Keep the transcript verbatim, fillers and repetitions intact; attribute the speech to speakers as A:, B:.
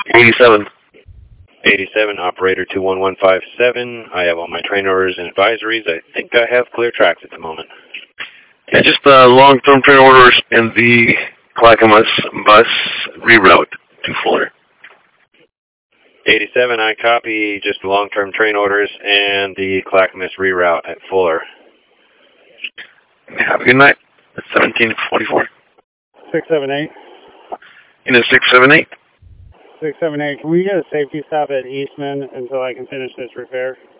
A: eighty-seven.
B: eighty-seven, operator two one one five seven. I have all my train orders and advisories. I think I have clear tracks at the moment.
A: Yeah, just uh, long-term train orders and the Clackamas bus reroute to Fuller.
B: eighty-seven, I copy just the long-term train orders and the Clackamas reroute at Fuller.
A: Have a good night. It's seventeen forty-four.
C: six seven eight.
A: In a six seven eight.
C: six seven eight. Can we get a safety stop at Eastman until I can finish this repair?